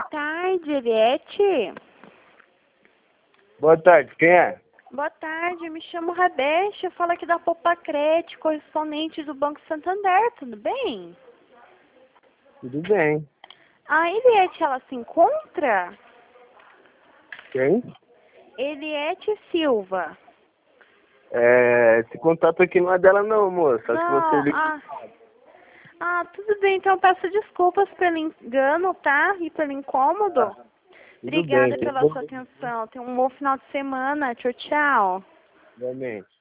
tarde, Eliette. Boa tarde, quem é? Boa tarde, eu me chamo Rabesh, eu falo aqui da Popacred, correspondente do Banco Santander, tudo bem? Tudo bem. A Eliette, ela se encontra? Quem? Eliette Silva. Esse contato aqui não é dela não, moça. Acho que você Não, liga. tudo bem, então eu peço desculpas pelo engano, tá? E pelo incômodo. Tudo bem, Obrigada pela sua atenção. Tenha um bom final de semana. Tchau, tchau. Igualmente.